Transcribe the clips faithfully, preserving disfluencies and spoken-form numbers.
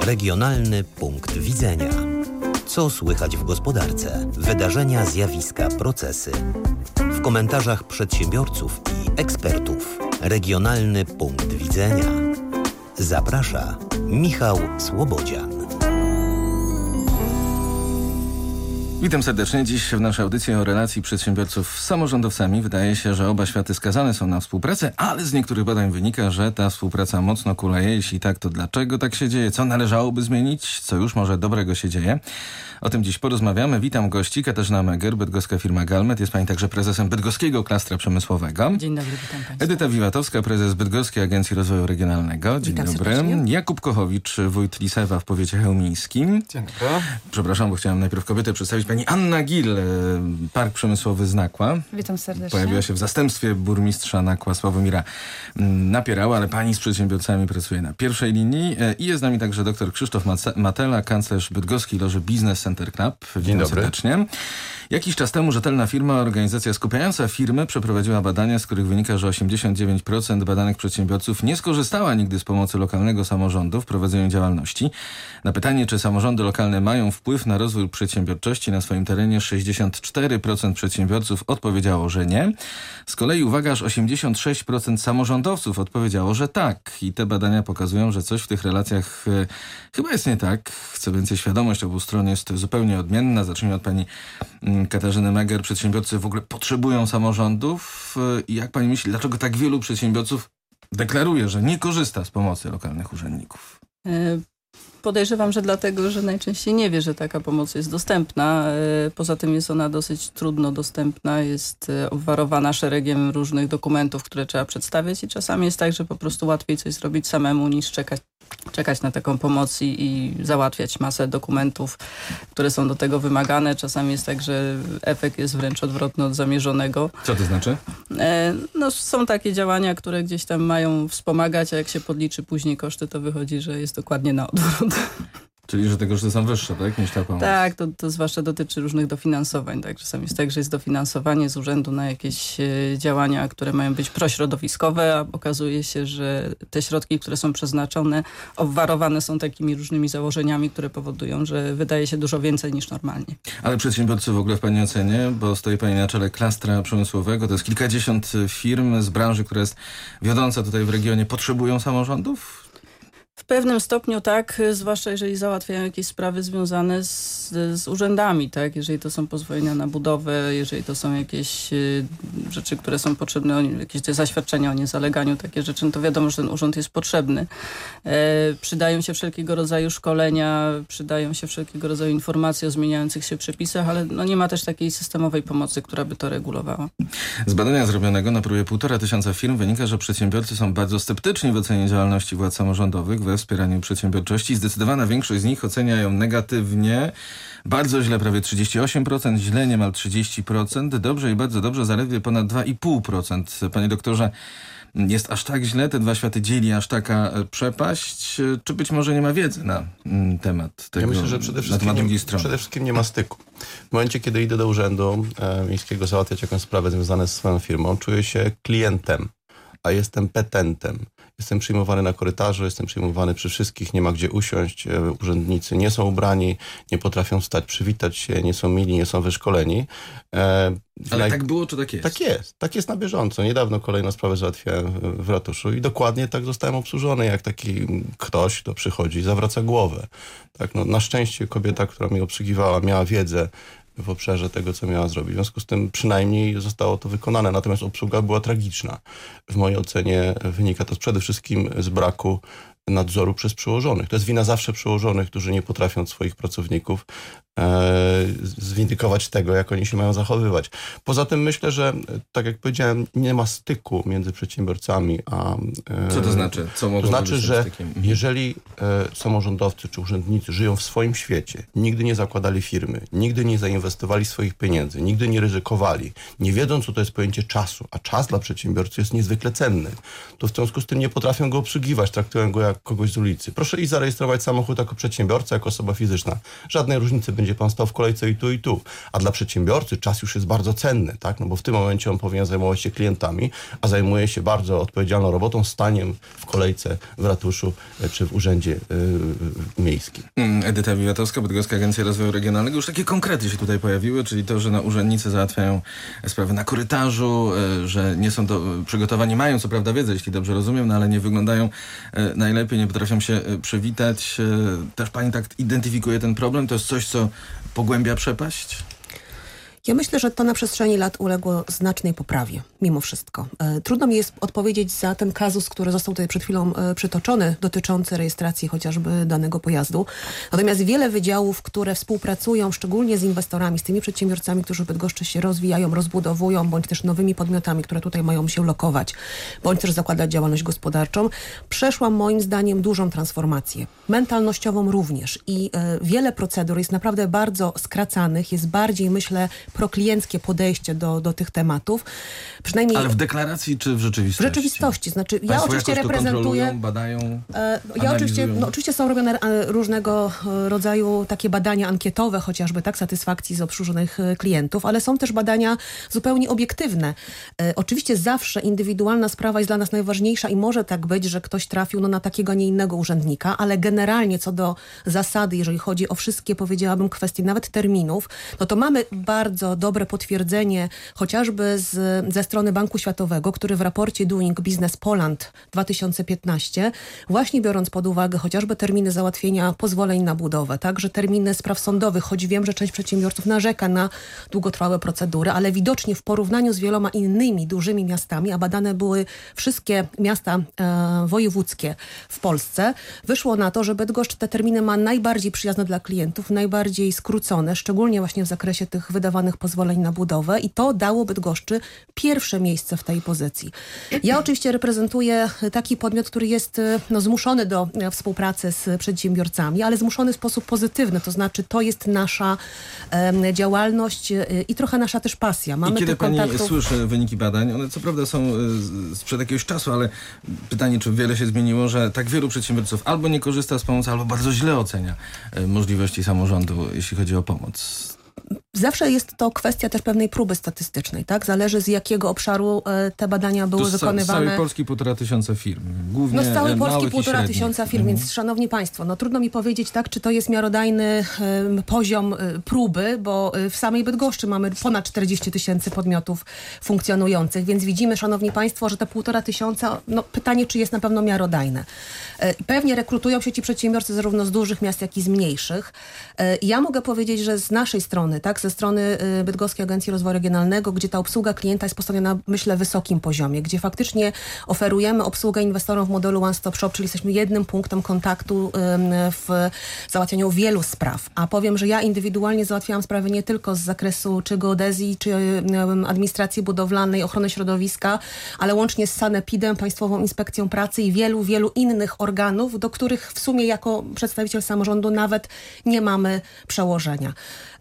Regionalny punkt widzenia. Co słychać w gospodarce? Wydarzenia, zjawiska, procesy. W komentarzach przedsiębiorców i ekspertów. Regionalny punkt widzenia. Zaprasza Michał Słobodzian. Witam serdecznie. Dziś w naszej audycji o relacji przedsiębiorców z samorządowcami. Wydaje się, że oba światy skazane są na współpracę, ale z niektórych badań wynika, że ta współpraca mocno kuleje. Jeśli tak, to dlaczego tak się dzieje? Co należałoby zmienić? Co już może dobrego się dzieje? O tym dziś porozmawiamy. Witam gości. Katarzyna Meger, bydgoska firma Galmet. Jest pani także prezesem Bydgoskiego Klastra Przemysłowego. Dzień dobry, witam państwa. Edyta Wiwatowska, prezes Bydgoskiej Agencji Rozwoju Regionalnego. Dzień witam dobry. Serdecznie. Jakub Kochowicz, wójt Lisewa w powiecie chełmińskim. Dzień dobry. Przepraszam, bo chciałem najpierw kobietę przedstawić. Pani Anna Gil, Park Przemysłowy z Nakła. Witam serdecznie. Pojawiła się w zastępstwie burmistrza Nakła Sławomira Napierała, ale pani z przedsiębiorcami pracuje na pierwszej linii. I jest z nami także dr Krzysztof Matela, kanclerz Bydgoskiej Loży Business Center Club. Dzień dobry. Serdecznie. Jakiś czas temu rzetelna firma, organizacja skupiająca firmy przeprowadziła badania, z których wynika, że osiemdziesiąt dziewięć procent badanych przedsiębiorców nie skorzystała nigdy z pomocy lokalnego samorządu w prowadzeniu działalności. Na pytanie, czy samorządy lokalne mają wpływ na rozwój przedsiębiorczości na swoim terenie, sześćdziesiąt cztery procent przedsiębiorców odpowiedziało, że nie. Z kolei uwaga, aż osiemdziesiąt sześć procent samorządowców odpowiedziało, że tak. I te badania pokazują, że coś w tych relacjach e, chyba jest nie tak. Co więcej, świadomość obu stron jest zupełnie odmienna. Zacznijmy od pani mm, Katarzyny Meger. Przedsiębiorcy w ogóle potrzebują samorządów. I jak pani myśli, dlaczego tak wielu przedsiębiorców deklaruje, że nie korzysta z pomocy lokalnych urzędników? Podejrzewam, że dlatego, że najczęściej nie wie, że taka pomoc jest dostępna. Poza tym jest ona dosyć trudno dostępna, jest obwarowana szeregiem różnych dokumentów, które trzeba przedstawiać i czasami jest tak, że po prostu łatwiej coś zrobić samemu niż czekać, czekać na taką pomoc i, i załatwiać masę dokumentów, które są do tego wymagane. Czasami jest tak, że efekt jest wręcz odwrotny od zamierzonego. Co to znaczy? No, są takie działania, które gdzieś tam mają wspomagać, a jak się podliczy później koszty, to wychodzi, że jest dokładnie na odwrót. Czyli, że te koszty są wyższe, tak? Niż ta pomoc. Tak, to, to zwłaszcza dotyczy różnych dofinansowań. Tak? Czasami jest tak, że jest dofinansowanie z urzędu na jakieś e, działania, które mają być prośrodowiskowe, a okazuje się, że te środki, które są przeznaczone, obwarowane są takimi różnymi założeniami, które powodują, że wydaje się dużo więcej niż normalnie. Ale przedsiębiorcy w ogóle w pani ocenie, bo stoi pani na czele Klastra Przemysłowego, to jest kilkadziesiąt firm z branży, która jest wiodąca tutaj w regionie, potrzebują samorządów? W pewnym stopniu tak, zwłaszcza jeżeli załatwiają jakieś sprawy związane z, z urzędami, tak? Jeżeli to są pozwolenia na budowę, jeżeli to są jakieś y, rzeczy, które są potrzebne, jakieś te zaświadczenia o niezaleganiu, takie rzeczy, no to wiadomo, że ten urząd jest potrzebny. E, przydają się wszelkiego rodzaju szkolenia, przydają się wszelkiego rodzaju informacje o zmieniających się przepisach, ale no nie ma też takiej systemowej pomocy, która by to regulowała. Z badania zrobionego na próbie półtora tysiąca firm wynika, że przedsiębiorcy są bardzo sceptyczni w ocenie działalności władz samorządowych we wspieraniu przedsiębiorczości. Zdecydowana większość z nich ocenia ją negatywnie. Bardzo źle prawie trzydzieści osiem procent, źle niemal trzydzieści procent, dobrze i bardzo dobrze zaledwie ponad dwa i pół procent. Panie doktorze, jest aż tak źle? Te dwa światy dzieli aż taka przepaść? Czy być może nie ma wiedzy na temat tego? Ja myślę, że przede wszystkim, nie, przede wszystkim nie ma styku. W momencie, kiedy idę do urzędu e, miejskiego załatwiać jakąś sprawę związaną z swoją firmą, czuję się klientem, a jestem petentem. Jestem przyjmowany na korytarzu, jestem przyjmowany przy wszystkich, nie ma gdzie usiąść, urzędnicy nie są ubrani, nie potrafią wstać, przywitać się, nie są mili, nie są wyszkoleni. E, Ale naj... tak było, czy tak jest? Tak jest, tak jest na bieżąco. Niedawno kolejną sprawę załatwiałem w ratuszu i dokładnie tak zostałem obsłużony, jak taki ktoś, kto przychodzi i zawraca głowę. Tak, no, na szczęście kobieta, która mnie obsługiwała, miała wiedzę w obszarze tego, co miała zrobić. W związku z tym przynajmniej zostało to wykonane, natomiast obsługa była tragiczna. W mojej ocenie wynika to przede wszystkim z braku nadzoru przez przełożonych. To jest wina zawsze przełożonych, którzy nie potrafią swoich pracowników e, zwindykować tego, jak oni się mają zachowywać. Poza tym myślę, że tak jak powiedziałem, nie ma styku między przedsiębiorcami a... E, Co to znaczy? Co to znaczy, że jeżeli e, samorządowcy czy urzędnicy żyją w swoim świecie, nigdy nie zakładali firmy, nigdy nie zainwestowali swoich pieniędzy, nigdy nie ryzykowali, nie wiedzą, co to jest pojęcie czasu, a czas dla przedsiębiorcy jest niezwykle cenny, to w związku z tym nie potrafią go obsługiwać, traktują go jak kogoś z ulicy. Proszę i zarejestrować samochód jako przedsiębiorca, jako osoba fizyczna. Żadnej różnicy by będzie pan stał w kolejce i tu, i tu. A dla przedsiębiorcy czas już jest bardzo cenny, tak? No bo w tym momencie on powinien zajmować się klientami, a zajmuje się bardzo odpowiedzialną robotą, staniem w kolejce w ratuszu czy w urzędzie yy, miejskim. Edyta Wiatowska, Bydgoska Agencja Rozwoju Regionalnego. Już takie konkrety się tutaj pojawiły, czyli to, że na urzędnicy załatwiają sprawy na korytarzu, yy, że nie są do, przygotowani, mają co prawda wiedzę, jeśli dobrze rozumiem, no ale nie wyglądają yy, najlepiej, nie potrafią się yy, przywitać. Yy, też pani tak identyfikuje ten problem? To jest coś, co pogłębia przepaść? Ja myślę, że to na przestrzeni lat uległo znacznej poprawie, mimo wszystko. E, trudno mi jest odpowiedzieć za ten kazus, który został tutaj przed chwilą e, przytoczony, dotyczący rejestracji chociażby danego pojazdu. Natomiast wiele wydziałów, które współpracują szczególnie z inwestorami, z tymi przedsiębiorcami, którzy w Bydgoszczy się rozwijają, rozbudowują, bądź też nowymi podmiotami, które tutaj mają się lokować, bądź też zakładać działalność gospodarczą, przeszła moim zdaniem dużą transformację. Mentalnościową również. I e, wiele procedur jest naprawdę bardzo skracanych, jest bardziej, myślę, proklienckie podejście do, do tych tematów. Przynajmniej ale w deklaracji czy w rzeczywistości? W rzeczywistości. Znaczy, ja Państwo oczywiście jakoś to reprezentuję... badają, e, ja oczywiście, no, oczywiście są robione e, różnego rodzaju takie badania ankietowe, chociażby tak, satysfakcji z obsłużonych e, klientów, ale są też badania zupełnie obiektywne. E, oczywiście zawsze indywidualna sprawa jest dla nas najważniejsza i może tak być, że ktoś trafił no, na takiego, a nie innego urzędnika, ale generalnie co do zasady, jeżeli chodzi o wszystkie, powiedziałabym, kwestie nawet terminów, no to mamy bardzo dobre potwierdzenie chociażby z, ze strony Banku Światowego, który w raporcie Doing Business Poland dwa tysiące piętnaście, właśnie biorąc pod uwagę chociażby terminy załatwienia pozwoleń na budowę, także terminy spraw sądowych, choć wiem, że część przedsiębiorców narzeka na długotrwałe procedury, ale widocznie w porównaniu z wieloma innymi dużymi miastami, a badane były wszystkie miasta e, wojewódzkie w Polsce, wyszło na to, że Bydgoszcz te terminy ma najbardziej przyjazne dla klientów, najbardziej skrócone, szczególnie właśnie w zakresie tych wydawanych pozwoleń na budowę i to dało Bydgoszczy pierwsze miejsce w tej pozycji. Ja oczywiście reprezentuję taki podmiot, który jest no, zmuszony do współpracy z przedsiębiorcami, ale zmuszony w sposób pozytywny, to znaczy to jest nasza e, działalność e, i trochę nasza też pasja. Mamy I kiedy pani kontaktów... słyszy wyniki badań, one co prawda są e, sprzed jakiegoś czasu, ale pytanie, czy wiele się zmieniło, że tak wielu przedsiębiorców albo nie korzysta z pomocy, albo bardzo źle ocenia e, możliwości samorządu, jeśli chodzi o pomoc. Zawsze jest to kwestia też pewnej próby statystycznej, tak? Zależy z jakiego obszaru e, te badania były to z, wykonywane. Z całej Polski półtora tysiąca firm. Głównie no z całej Polski półtora tysiąca tysiąca firm, mhm. więc szanowni państwo, no trudno mi powiedzieć, tak, czy to jest miarodajny e, poziom e, próby, bo e, w samej Bydgoszczy mamy ponad czterdzieści tysięcy podmiotów funkcjonujących, więc widzimy, szanowni państwo, że te półtora tysiąca, no pytanie, czy jest na pewno miarodajne. E, pewnie rekrutują się ci przedsiębiorcy zarówno z dużych miast, jak i z mniejszych. E, ja mogę powiedzieć, że z naszej strony, tak, ze strony Bydgoskiej Agencji Rozwoju Regionalnego, gdzie ta obsługa klienta jest postawiona na, myślę, wysokim poziomie, gdzie faktycznie oferujemy obsługę inwestorom w modelu One Stop Shop, czyli jesteśmy jednym punktem kontaktu w załatwianiu wielu spraw. A powiem, że ja indywidualnie załatwiałam sprawy nie tylko z zakresu czy geodezji, czy administracji budowlanej, ochrony środowiska, ale łącznie z Sanepidem, Państwową Inspekcją Pracy i wielu, wielu innych organów, do których w sumie jako przedstawiciel samorządu nawet nie mamy przełożenia.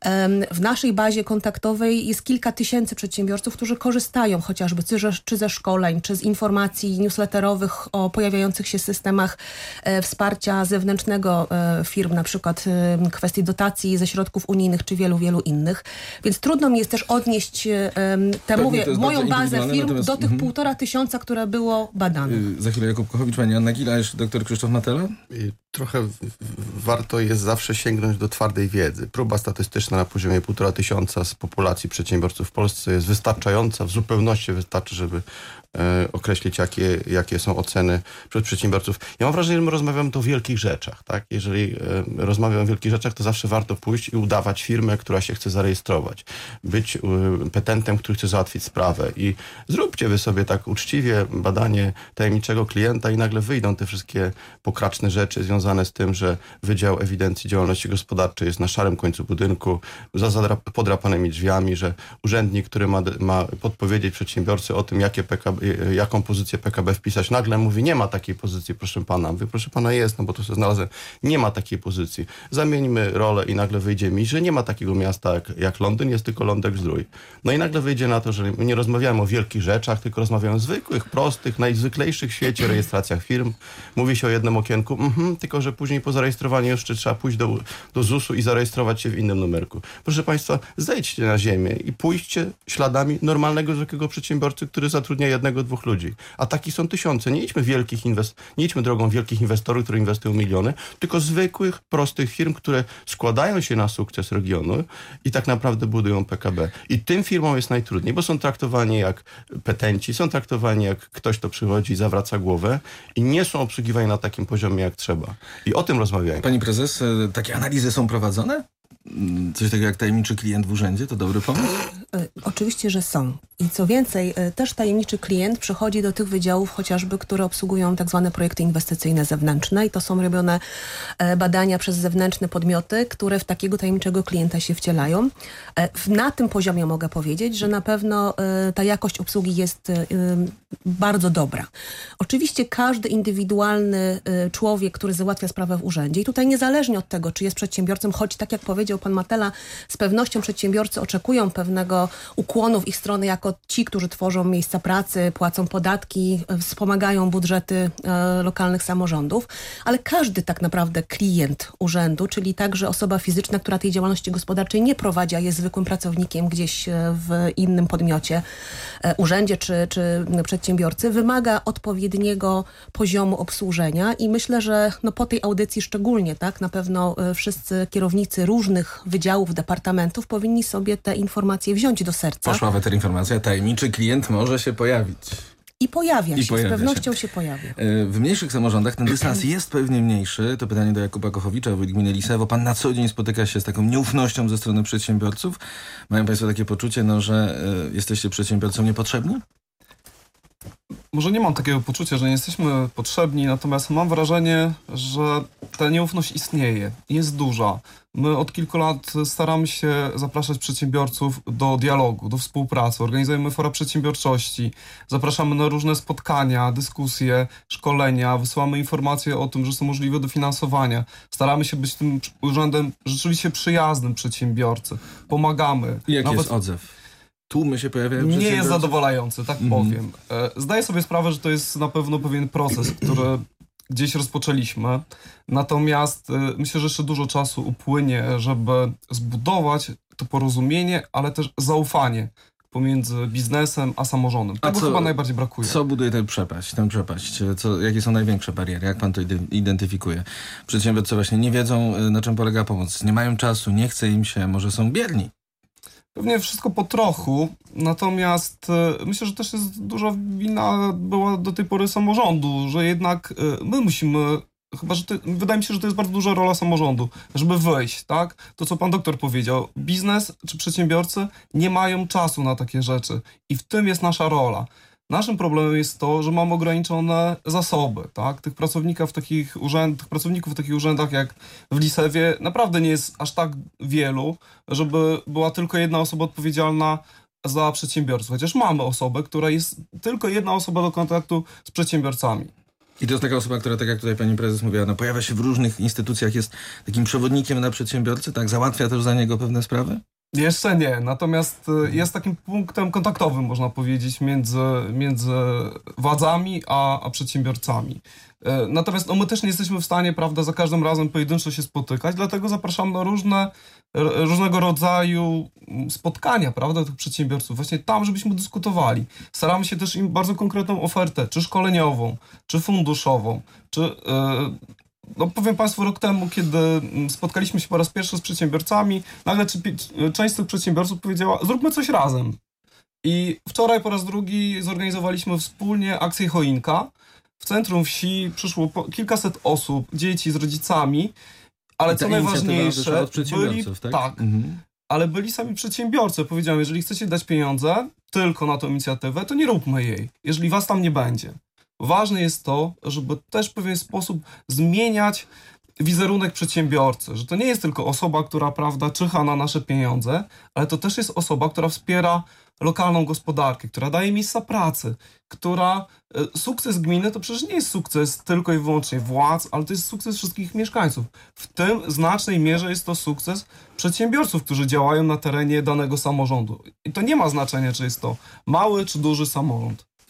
W naszej bazie kontaktowej jest kilka tysięcy przedsiębiorców, którzy korzystają chociażby czy ze szkoleń, czy z informacji newsletterowych o pojawiających się systemach e, wsparcia zewnętrznego e, firm, na przykład e, kwestii dotacji ze środków unijnych, czy wielu, wielu innych. Więc trudno mi jest też odnieść e, tę, mówię, moją bazę firm natomiast... do tych mm-hmm. półtora tysiąca, które było badane. Yy, za chwilę Jakub Kochowicz, pani Anna Gila, jeszcze doktor Krzysztof Matela. Yy, trochę w, w, warto jest zawsze sięgnąć do twardej wiedzy. Próba statystyczna na poziomie półtora tysiąca z populacji przedsiębiorców w Polsce jest wystarczająca, w zupełności wystarczy, żeby e, określić, jakie, jakie są oceny przez przedsiębiorców. Ja mam wrażenie, że my rozmawiamy tu o wielkich rzeczach, tak? Jeżeli e, rozmawiamy o wielkich rzeczach, to zawsze warto pójść i udawać firmę, która się chce zarejestrować. Być e, petentem, który chce załatwić sprawę. I zróbcie wy sobie tak uczciwie badanie tajemniczego klienta i nagle wyjdą te wszystkie pokraczne rzeczy związane z tym, że Wydział Ewidencji Działalności Gospodarczej jest na szarym końcu budynku, za zadrap- podrapanymi drzwiami, że urzędnik, który ma, ma podpowiedzieć przedsiębiorcy o tym, jakie P K B, jaką pozycję P K B wpisać, nagle mówi, nie ma takiej pozycji, proszę pana. Mówię, proszę pana, jest, no bo to sobie znalazłem. Nie ma takiej pozycji. Zamieńmy rolę i nagle wyjdzie mi, że nie ma takiego miasta jak, jak Londyn, jest tylko Lądek-Zdrój. No i nagle wyjdzie na to, że my nie rozmawiamy o wielkich rzeczach, tylko rozmawiamy o zwykłych, prostych, najzwyklejszych w świecie rejestracjach firm. Mówi się o jednym okienku, mhm, tylko tylko, że później po zarejestrowaniu jeszcze trzeba pójść do, do zusu i zarejestrować się w innym numerku. Proszę Państwa, zejdźcie na ziemię i pójdźcie śladami normalnego, zwykłego przedsiębiorcy, który zatrudnia jednego, dwóch ludzi. A takich są tysiące. Nie idźmy wielkich inwest- nie idźmy drogą wielkich inwestorów, którzy inwestują miliony, tylko zwykłych, prostych firm, które składają się na sukces regionu i tak naprawdę budują P K B. I tym firmom jest najtrudniej, bo są traktowani jak petenci, są traktowani jak ktoś, kto przychodzi i zawraca głowę i nie są obsługiwani na takim poziomie, jak trzeba. I o tym rozmawiajmy. Pani prezes, takie analizy są prowadzone? Coś takiego jak tajemniczy klient w urzędzie? To dobry pomysł? Y, oczywiście, że są. I co więcej, y, też tajemniczy klient przychodzi do tych wydziałów chociażby, które obsługują tak zwane projekty inwestycyjne zewnętrzne i to są robione y, badania przez zewnętrzne podmioty, które w takiego tajemniczego klienta się wcielają. Y, na tym poziomie mogę powiedzieć, że na pewno y, ta jakość obsługi jest y, bardzo dobra. Oczywiście każdy indywidualny y, człowiek, który załatwia sprawę w urzędzie i tutaj niezależnie od tego, czy jest przedsiębiorcą, choć tak jak powiedział pan Matela, z pewnością przedsiębiorcy oczekują pewnego ukłonu w ich stronę jako ci, którzy tworzą miejsca pracy, płacą podatki, wspomagają budżety e, lokalnych samorządów, ale każdy tak naprawdę klient urzędu, czyli także osoba fizyczna, która tej działalności gospodarczej nie prowadzi, a jest zwykłym pracownikiem gdzieś w innym podmiocie, e, urzędzie czy, czy przedsiębiorcy, wymaga odpowiedniego poziomu obsłużenia i myślę, że no, po tej audycji szczególnie, tak, na pewno e, wszyscy kierownicy różnych wydziałów, departamentów powinni sobie te informacje wziąć do serca. Poszła weterynformacja, tajemniczy klient może się pojawić. I pojawia I się, pojawia z pewnością się. się pojawia. W mniejszych samorządach ten dystans jest pewnie mniejszy. To pytanie do Jakuba Kochowicza, wójt gminy Lisewo. Pan na co dzień spotyka się z taką nieufnością ze strony przedsiębiorców? Mają Państwo takie poczucie, no, że y, jesteście przedsiębiorcom niepotrzebni? Może nie mam takiego poczucia, że nie jesteśmy potrzebni, natomiast mam wrażenie, że ta nieufność istnieje, jest duża. My od kilku lat staramy się zapraszać przedsiębiorców do dialogu, do współpracy, organizujemy fora przedsiębiorczości, zapraszamy na różne spotkania, dyskusje, szkolenia, wysyłamy informacje o tym, że są możliwe dofinansowania. Staramy się być tym urzędem rzeczywiście przyjaznym przedsiębiorcy, pomagamy. I jaki Nawet... jest odzew? Tłumy się pojawiają Nie jest przedsiębiorców? zadowalający, tak Mhm. powiem. Zdaję sobie sprawę, że to jest na pewno pewien proces, który gdzieś rozpoczęliśmy. Natomiast myślę, że jeszcze dużo czasu upłynie, żeby zbudować to porozumienie, ale też zaufanie pomiędzy biznesem a samorządem. Tego co- chyba najbardziej brakuje. Co buduje tę przepaść, tę przepaść? Co, jakie są największe bariery? Jak pan to ide- identyfikuje? Przedsiębiorcy właśnie nie wiedzą, na czym polega pomoc. Nie mają czasu, nie chce im się, może są bierni. Pewnie wszystko po trochu, natomiast e, myślę, że też jest duża wina była do tej pory samorządu, że jednak e, my musimy, chyba, że to, wydaje mi się, że to jest bardzo duża rola samorządu, żeby wyjść, tak? To, co pan doktor powiedział, biznes czy przedsiębiorcy nie mają czasu na takie rzeczy i w tym jest nasza rola. Naszym problemem jest to, że mamy ograniczone zasoby, tak? Tych pracowników w takich urzędach, tych pracowników w takich urzędach jak w Lisewie naprawdę nie jest aż tak wielu, żeby była tylko jedna osoba odpowiedzialna za przedsiębiorców. Chociaż mamy osobę, która jest tylko jedna osoba do kontaktu z przedsiębiorcami. I to jest taka osoba, która, tak jak tutaj pani prezes mówiła, no, pojawia się w różnych instytucjach, jest takim przewodnikiem na przedsiębiorcy, tak? Załatwia też za niego pewne sprawy? Jeszcze nie, natomiast y, jest takim punktem kontaktowym, można powiedzieć, między, między władzami a, a przedsiębiorcami. Y, Natomiast no, my też nie jesteśmy w stanie, prawda, za każdym razem pojedynczo się spotykać, dlatego zapraszamy na różne, r- różnego rodzaju spotkania, prawda, tych przedsiębiorców, właśnie tam, żebyśmy dyskutowali. Staramy się też im bardzo konkretną ofertę, czy szkoleniową, czy funduszową, czy... y, No powiem Państwu, rok temu, kiedy spotkaliśmy się po raz pierwszy z przedsiębiorcami, nagle czy, część z tych przedsiębiorców powiedziała, zróbmy coś razem. I wczoraj po raz drugi zorganizowaliśmy wspólnie akcję Choinka. W centrum wsi przyszło po, kilkaset osób, dzieci z rodzicami, ale I ta co inicjatywa najważniejsze, wyszła od byli, przedsiębiorców, tak? tak, Mhm. ale byli sami przedsiębiorcy. Powiedziałem, jeżeli chcecie dać pieniądze tylko na tę inicjatywę, to nie róbmy jej, jeżeli was tam nie będzie. Ważne jest to, żeby też w pewien sposób zmieniać wizerunek przedsiębiorcy, że to nie jest tylko osoba, która, prawda, czyha na nasze pieniądze, ale to też jest osoba, która wspiera lokalną gospodarkę, która daje miejsca pracy, która... Sukces gminy to przecież nie jest sukces tylko i wyłącznie władz, ale to jest sukces wszystkich mieszkańców. W tym znacznej mierze jest to sukces przedsiębiorców, którzy działają na terenie danego samorządu. I to nie ma znaczenia, czy jest to mały czy duży samorząd.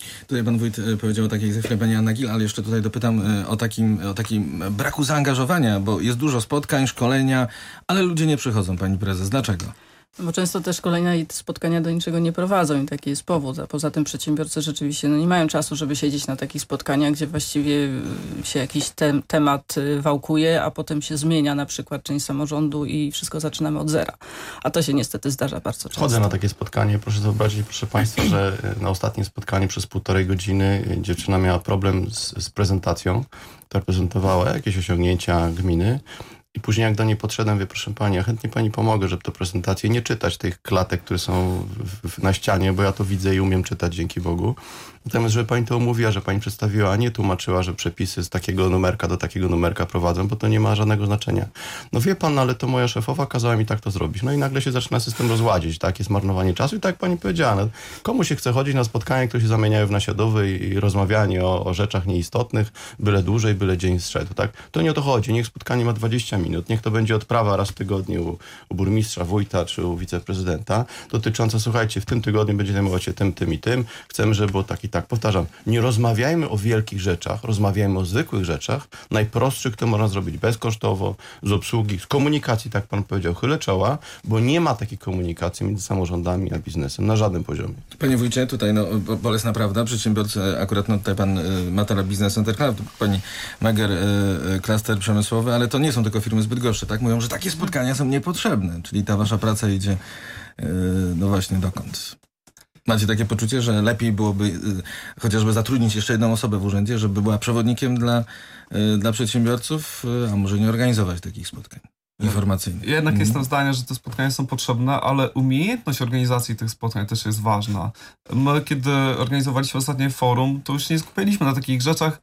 Tutaj pan wójt powiedział tak jak za chwilę pani Anna Gil, ale jeszcze tutaj dopytam o takim, o takim braku zaangażowania, bo jest dużo spotkań, szkolenia, ale ludzie nie przychodzą, pani prezes. Dlaczego? Bo często te szkolenia i te spotkania do niczego nie prowadzą i taki jest powód. A poza tym przedsiębiorcy rzeczywiście no, nie mają czasu, żeby siedzieć na takich spotkaniach, gdzie właściwie się jakiś te temat wałkuje, a potem się zmienia na przykład część samorządu i wszystko zaczynamy od zera. A to się niestety zdarza bardzo często. Chodzę na takie spotkanie. Proszę zobaczyć, proszę państwa, że na ostatnim spotkaniu przez półtorej godziny dziewczyna miała problem z, z prezentacją, która prezentowała jakieś osiągnięcia gminy. I później jak do niej podszedłem, wie, proszę pani, ja chętnie pani pomogę, żeby to prezentację nie czytać tych klatek, które są w, w, na ścianie, bo ja to widzę i umiem czytać, dzięki Bogu. Natomiast, żeby pani to omówiła, że pani przedstawiła, a nie tłumaczyła, że przepisy z takiego numerka do takiego numerka prowadzą, bo to nie ma żadnego znaczenia. No wie pan, ale to moja szefowa kazała mi tak to zrobić. No i nagle się zaczyna system rozładzić, tak? Jest marnowanie czasu i tak jak pani powiedziała, no, komu się chce chodzić na spotkania, które się zamieniają w nasiadowy i, i rozmawianie o, o rzeczach nieistotnych, byle dłużej, byle dzień zszedł, tak? To nie o to chodzi. Niech spotkanie ma dwadzieścia minut, niech to będzie odprawa raz w tygodniu u, u burmistrza, wójta czy u wiceprezydenta, dotycząca, słuchajcie, w tym tygodniu będzie zajmować się tym, tym i tym. Chcemy, żeby było tak i tak. Powtarzam, nie rozmawiajmy o wielkich rzeczach, rozmawiajmy o zwykłych rzeczach, najprostszych, które można zrobić bezkosztowo, z obsługi, z komunikacji, tak pan powiedział, chylę czoła, bo nie ma takiej komunikacji między samorządami a biznesem na żadnym poziomie. Panie wójcie, tutaj no, bolesna prawda, przedsiębiorcy, akurat no, tutaj pan y, Matera Business Center Club, pani Meger, y, y, klaster przemysłowy, ale to nie są tylko firmy z Bydgoszczy, tak? Mówią, że takie spotkania są niepotrzebne, czyli ta wasza praca idzie y, no właśnie dokąd? Macie takie poczucie, że lepiej byłoby y, chociażby zatrudnić jeszcze jedną osobę w urzędzie, żeby była przewodnikiem dla, y, dla przedsiębiorców, y, a może nie organizować takich spotkań informacyjnych? Jednak Mhm. jestem zdania, że te spotkania są potrzebne, ale umiejętność organizacji tych spotkań też jest ważna. My, kiedy organizowaliśmy ostatnie forum, to już nie skupialiśmy na takich rzeczach,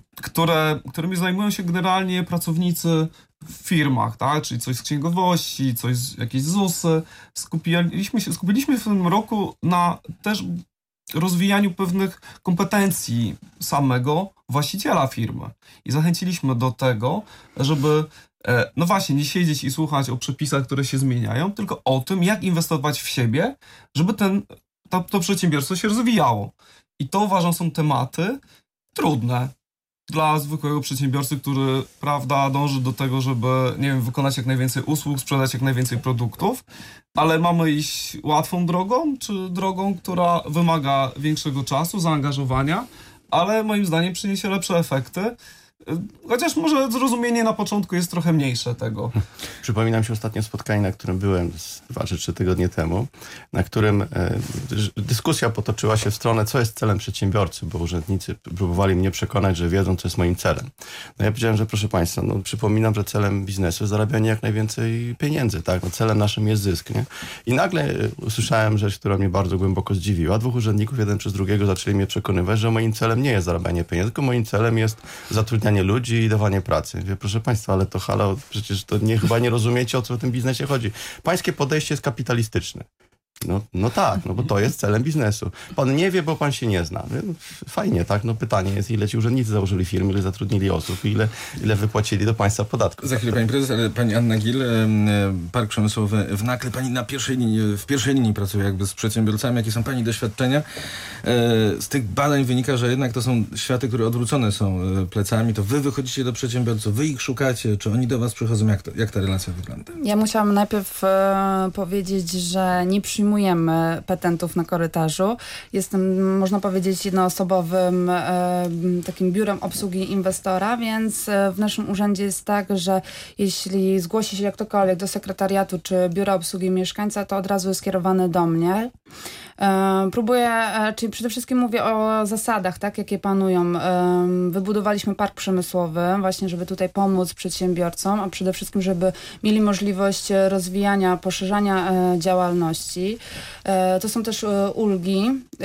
które, którymi zajmują się generalnie pracownicy w firmach, tak? Czyli coś z księgowości, coś z jakieś zusy. Skupiliśmy się, skupiliśmy się w tym roku na też rozwijaniu pewnych kompetencji samego właściciela firmy. I zachęciliśmy do tego, żeby no właśnie, nie siedzieć i słuchać o przepisach, które się zmieniają, tylko o tym, jak inwestować w siebie, żeby ten, to, to przedsiębiorstwo się rozwijało. I to, uważam, są tematy trudne dla zwykłego przedsiębiorcy, który, prawda, dąży do tego, żeby, nie wiem, wykonać jak najwięcej usług, sprzedać jak najwięcej produktów, ale mamy iść łatwą drogą, czy drogą, która wymaga większego czasu, zaangażowania, ale moim zdaniem przyniesie lepsze efekty. Chociaż może zrozumienie na początku jest trochę mniejsze tego. Przypominam się ostatnie spotkanie, na którym byłem z dwa czy trzy tygodnie temu, na którym e, dyskusja potoczyła się w stronę, co jest celem przedsiębiorcy, bo urzędnicy próbowali mnie przekonać, że wiedzą, co jest moim celem. No ja powiedziałem, że proszę państwa, no przypominam, że celem biznesu jest zarabianie jak najwięcej pieniędzy, tak? No celem naszym jest zysk, nie? I nagle usłyszałem rzecz, która mnie bardzo głęboko zdziwiła. Dwóch urzędników, jeden przez drugiego, zaczęli mnie przekonywać, że moim celem nie jest zarabianie pieniędzy, tylko moim celem jest zatrudnianie ludzi i dawanie pracy. Wie, proszę państwa, ale to halo, przecież to nie, chyba nie rozumiecie, o co w tym biznesie chodzi. Pańskie podejście jest kapitalistyczne. No, no tak, no bo to jest celem biznesu. Pan nie wie, bo pan się nie zna. Fajnie, tak? No pytanie jest, ile ci urzędnicy założyli firmy, ile zatrudnili osób, ile, ile wypłacili do państwa podatków. Za chwilę pani prezes, ale pani Anna Gil, Park Przemysłowy w Nakle, pani na pierwszej linii, w pierwszej linii pracuje jakby z przedsiębiorcami. Jakie są pani doświadczenia? Z tych badań wynika, że jednak to są światy, które odwrócone są plecami. To wy wychodzicie do przedsiębiorców, wy ich szukacie, czy oni do was przychodzą? Jak, to, jak ta relacja wygląda? Ja musiałam najpierw e, powiedzieć, że nie przyjmujemy petentów na korytarzu. Jestem, można powiedzieć, jednoosobowym e, takim biurem obsługi inwestora, więc e, w naszym urzędzie jest tak, że jeśli zgłosi się ktokolwiek do sekretariatu czy biura obsługi mieszkańca, to od razu jest skierowany do mnie. E, próbuję, e, czyli przede wszystkim mówię o zasadach, tak, jakie panują. E, wybudowaliśmy park przemysłowy właśnie, żeby tutaj pomóc przedsiębiorcom, a przede wszystkim, żeby mieli możliwość rozwijania, poszerzania e, działalności. E, to są też e, ulgi, e,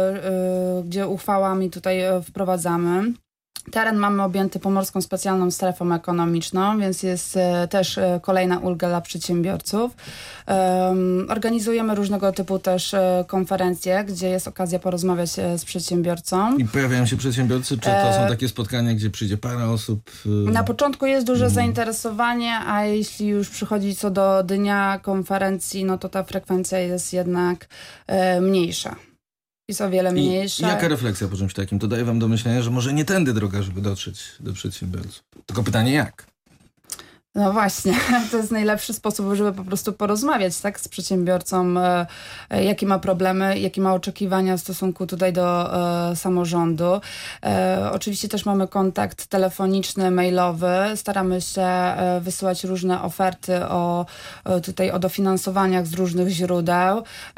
e, gdzie uchwałami tutaj e, wprowadzamy. Teren mamy objęty Pomorską Specjalną Strefą Ekonomiczną, więc jest e, też e, kolejna ulga dla przedsiębiorców. E, organizujemy różnego typu też e, konferencje, gdzie jest okazja porozmawiać e, z przedsiębiorcą. I pojawiają się przedsiębiorcy, czy to są takie spotkania, gdzie przyjdzie parę osób? Y... Na początku jest duże mhm. zainteresowanie, a jeśli już przychodzi co do dnia konferencji, no to ta frekwencja jest jednak e, mniejsza. jest o wiele mniejsza. I jaka refleksja po czymś takim? To daje wam do myślenia, że może nie tędy droga, żeby dotrzeć do przedsiębiorców. Tylko pytanie jak? No właśnie, to jest najlepszy sposób, żeby po prostu porozmawiać, tak, z przedsiębiorcą, e, e, jakie ma problemy, jakie ma oczekiwania w stosunku tutaj do e, samorządu. E, oczywiście też mamy kontakt telefoniczny, mailowy, staramy się e, wysyłać różne oferty o, e, tutaj o dofinansowaniach z różnych źródeł.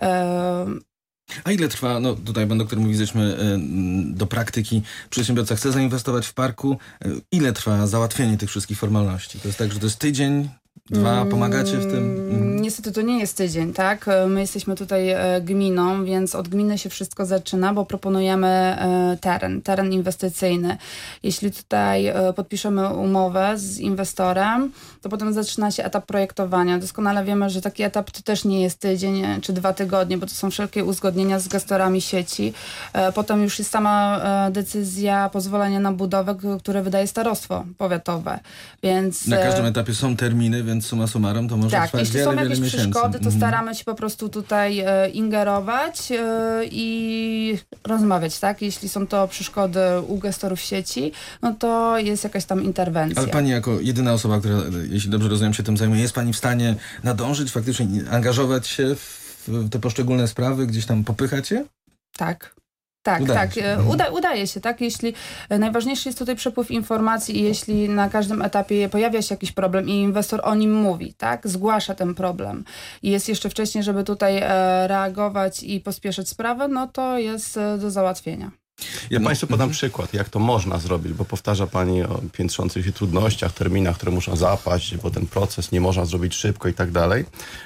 E, A ile trwa, no tutaj pan doktor mówi, jesteśmy y, do praktyki, przedsiębiorca chce zainwestować w parku, y, ile trwa załatwienie tych wszystkich formalności? To jest tak, że to jest tydzień, dwa, pomagacie w tym? Mhm. Niestety to nie jest tydzień, tak? My jesteśmy tutaj e, gminą, więc od gminy się wszystko zaczyna, bo proponujemy e, teren, teren inwestycyjny. Jeśli tutaj e, podpiszemy umowę z inwestorem, to potem zaczyna się etap projektowania. Doskonale wiemy, że taki etap to też nie jest tydzień czy dwa tygodnie, bo to są wszelkie uzgodnienia z gestorami sieci. E, potem już jest sama e, decyzja pozwolenia na budowę, k- które wydaje starostwo powiatowe. Więc, Na e, każdym etapie są terminy, więc summa summarum to może tak, trwać jeśli wiele, są wiele jakieś miesięcy. przeszkody, to Mhm. staramy się po prostu tutaj e, ingerować e, i rozmawiać, tak? Jeśli są to przeszkody u gestorów sieci, no to jest jakaś tam interwencja. Ale pani jako jedyna osoba, która, jeśli dobrze rozumiem, się tym zajmuje, jest pani w stanie nadążyć, faktycznie angażować się w te poszczególne sprawy, gdzieś tam popychać je? Tak. Tak, Udaje tak. się. E, Uda, udaje się, tak? Jeśli e, najważniejszy jest tutaj przepływ informacji i jeśli na każdym etapie pojawia się jakiś problem i inwestor o nim mówi, tak? Zgłasza ten problem i jest jeszcze wcześniej, żeby tutaj e, reagować i pospieszyć sprawę, no to jest e, do załatwienia. Ja No. Państwu podam przykład, jak to można zrobić, bo powtarza Pani o piętrzących się trudnościach, terminach, które muszą zapaść, bo ten proces nie można zrobić szybko i tak dalej.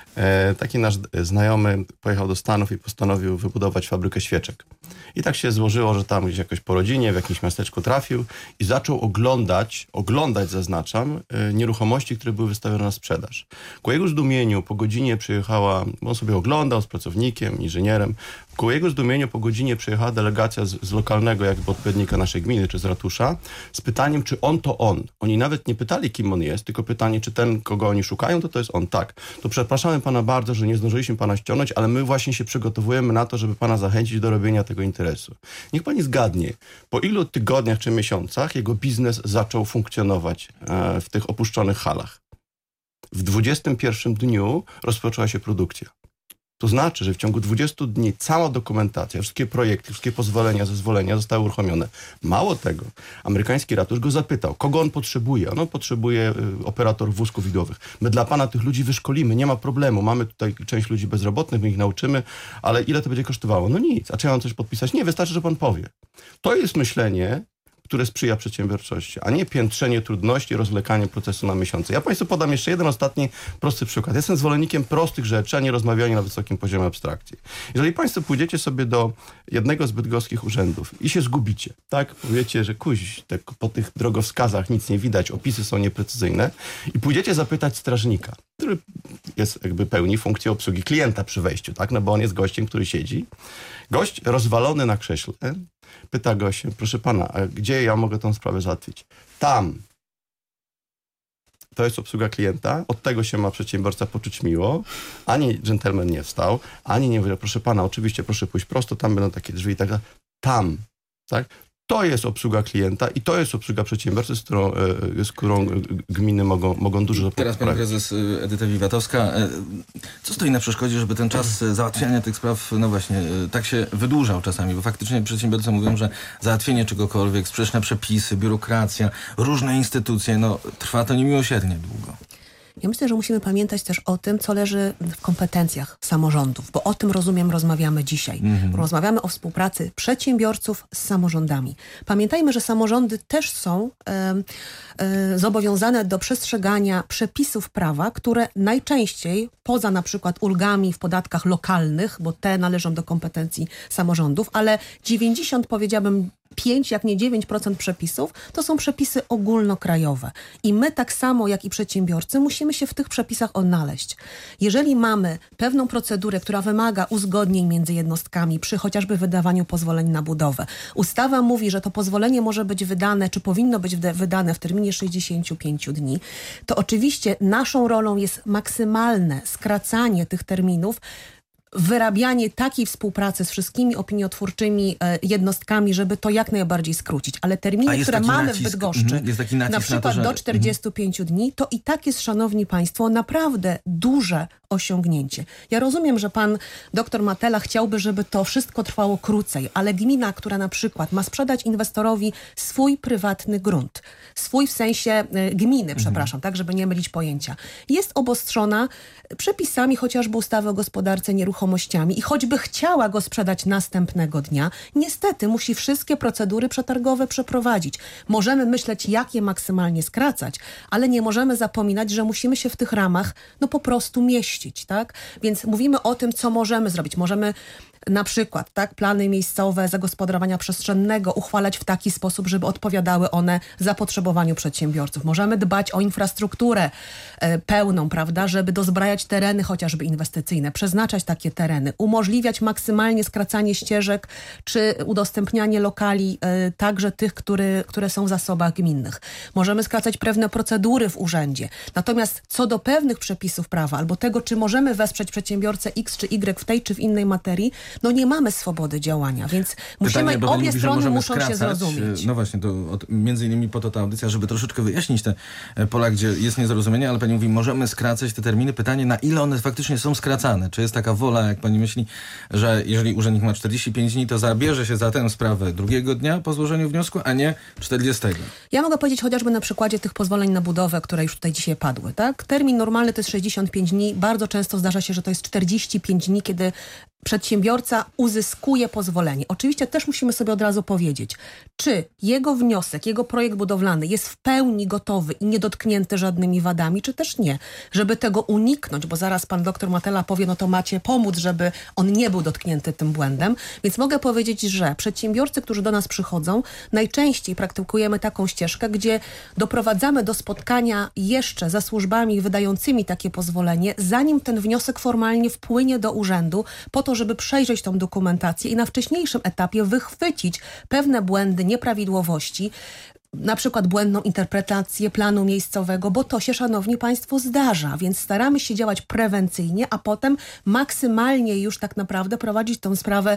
E, taki nasz znajomy pojechał do Stanów i postanowił wybudować fabrykę świeczek. I tak się złożyło, że tam gdzieś jakoś po rodzinie, w jakimś miasteczku trafił i zaczął oglądać, oglądać zaznaczam, e, nieruchomości, które były wystawione na sprzedaż. Ku jego zdumieniu po godzinie przyjechała, on sobie oglądał z pracownikiem, inżynierem, ku jego zdumieniu po godzinie przyjechała delegacja z, z lokalnego jakby odpowiednika naszej gminy, czy z ratusza, z pytaniem, czy on to on. Oni nawet nie pytali, kim on jest, tylko pytanie, czy ten, kogo oni szukają, to to jest on. Tak. To przepraszamy pana bardzo, że nie zdążyliśmy pana ściągnąć, ale my właśnie się przygotowujemy na to, żeby pana zachęcić do robienia tego interesu. Niech pani zgadnie, po ilu tygodniach czy miesiącach jego biznes zaczął funkcjonować e, w tych opuszczonych halach. W dwudziestym pierwszym dniu rozpoczęła się produkcja. To znaczy, że w ciągu dwudziestu dni cała dokumentacja, wszystkie projekty, wszystkie pozwolenia, zezwolenia zostały uruchomione. Mało tego, amerykański ratusz go zapytał, kogo on potrzebuje. On potrzebuje y, operatorów wózków widłowych. My dla pana tych ludzi wyszkolimy, nie ma problemu. Mamy tutaj część ludzi bezrobotnych, my ich nauczymy, ale ile to będzie kosztowało? No nic. A czy ja mam coś podpisać? Nie, wystarczy, że pan powie. To jest myślenie, które sprzyja przedsiębiorczości, a nie piętrzenie trudności, rozwlekanie procesu na miesiące. Ja Państwu podam jeszcze jeden ostatni prosty przykład. Jestem zwolennikiem prostych rzeczy, a nie rozmawiania na wysokim poziomie abstrakcji. Jeżeli Państwo pójdziecie sobie do jednego z bydgoskich urzędów i się zgubicie, tak? Powiecie, że kuź, tak po tych drogowskazach nic nie widać, opisy są nieprecyzyjne i pójdziecie zapytać strażnika, który jest jakby pełni funkcję obsługi klienta przy wejściu, tak? No bo on jest gościem, który siedzi. Gość rozwalony na krześle pyta go się, proszę pana, a gdzie ja mogę tą sprawę załatwić? Tam. To jest obsługa klienta, od tego się ma przedsiębiorca poczuć miło, ani dżentelmen nie wstał, ani nie mówi, proszę pana, oczywiście proszę pójść prosto, tam będą takie drzwi i tak dalej. Tam, tak? To jest obsługa klienta i to jest obsługa przedsiębiorcy, z którą, z którą gminy mogą, mogą dużo Teraz pani prezes Edyta Wiwatowska. Co stoi na przeszkodzie, żeby ten czas załatwiania tych spraw, no właśnie, tak się wydłużał czasami? Bo faktycznie przedsiębiorcy mówią, że załatwienie czegokolwiek, sprzeczne przepisy, biurokracja, różne instytucje, no trwa to niemiłosiernie długo. Ja myślę, że musimy pamiętać też o tym, co leży w kompetencjach samorządów, bo o tym, rozumiem, rozmawiamy dzisiaj. Mhm. Rozmawiamy o współpracy przedsiębiorców z samorządami. Pamiętajmy, że samorządy też są e, e, zobowiązane do przestrzegania przepisów prawa, które najczęściej, poza na przykład ulgami w podatkach lokalnych, bo te należą do kompetencji samorządów, ale dziewięćdziesiąt, powiedziałabym, pięć, jak nie dziewięć procent przepisów, to są przepisy ogólnokrajowe. I my tak samo, jak i przedsiębiorcy, musimy się w tych przepisach odnaleźć. Jeżeli mamy pewną procedurę, która wymaga uzgodnień między jednostkami przy chociażby wydawaniu pozwoleń na budowę, ustawa mówi, że to pozwolenie może być wydane, czy powinno być wydane w terminie sześćdziesięciu pięciu dni, to oczywiście naszą rolą jest maksymalne skracanie tych terminów, wyrabianie takiej współpracy z wszystkimi opiniotwórczymi e, jednostkami, żeby to jak najbardziej skrócić. Ale terminy, które mamy nacisk, w Bydgoszczy, mm, jest taki nacisk na przykład na to, że... do czterdziestu pięciu dni, to i tak jest, szanowni państwo, naprawdę duże osiągnięcie. Ja rozumiem, że pan doktor Matela chciałby, żeby to wszystko trwało krócej, ale gmina, która na przykład ma sprzedać inwestorowi swój prywatny grunt, swój w sensie y, gminy, mhm. przepraszam, tak, żeby nie mylić pojęcia, jest obostrzona przepisami chociażby ustawy o gospodarce nieruchomościami i choćby chciała go sprzedać następnego dnia, niestety musi wszystkie procedury przetargowe przeprowadzić. Możemy myśleć, jak je maksymalnie skracać, ale nie możemy zapominać, że musimy się w tych ramach no po prostu mieścić, tak? Więc mówimy o tym, co możemy zrobić. Możemy na przykład tak, plany miejscowe zagospodarowania przestrzennego uchwalać w taki sposób, żeby odpowiadały one zapotrzebowaniu przedsiębiorców. Możemy dbać o infrastrukturę e, pełną, prawda, żeby dozbrajać tereny chociażby inwestycyjne, przeznaczać takie tereny, umożliwiać maksymalnie skracanie ścieżek czy udostępnianie lokali e, także tych, który, które są w zasobach gminnych. Możemy skracać pewne procedury w urzędzie. Natomiast co do pewnych przepisów prawa albo tego, czy możemy wesprzeć przedsiębiorcę X czy Y w tej czy w innej materii, no nie mamy swobody działania, więc musimy, Pytanie, obie mówi, strony muszą skracać, się zrozumieć. No właśnie, to od, między innymi po to ta audycja, żeby troszeczkę wyjaśnić te pola, gdzie jest niezrozumienie, ale pani mówi, możemy skracać te terminy. Pytanie, na ile one faktycznie są skracane? Czy jest taka wola, jak pani myśli, że jeżeli urzędnik ma czterdzieści pięć dni, to zabierze się za tę sprawę drugiego dnia po złożeniu wniosku, a nie czterdziestego? Ja mogę powiedzieć chociażby na przykładzie tych pozwoleń na budowę, które już tutaj dzisiaj padły, tak? Termin normalny to jest sześćdziesiąt pięć dni. Bardzo często zdarza się, że to jest czterdzieści pięć dni, kiedy przedsiębiorca uzyskuje pozwolenie. Oczywiście też musimy sobie od razu powiedzieć, czy jego wniosek, jego projekt budowlany jest w pełni gotowy i niedotknięty żadnymi wadami, czy też nie. Żeby tego uniknąć, bo zaraz pan doktor Matela powie, no to macie pomóc, żeby on nie był dotknięty tym błędem. Więc mogę powiedzieć, że przedsiębiorcy, którzy do nas przychodzą, najczęściej praktykujemy taką ścieżkę, gdzie doprowadzamy do spotkania jeszcze ze służbami wydającymi takie pozwolenie, zanim ten wniosek formalnie wpłynie do urzędu, po to, żeby przejrzeć tą dokumentację i na wcześniejszym etapie wychwycić pewne błędy, nieprawidłowości, na przykład błędną interpretację planu miejscowego, bo to się, szanowni państwo, zdarza, więc staramy się działać prewencyjnie, a potem maksymalnie już tak naprawdę prowadzić tą sprawę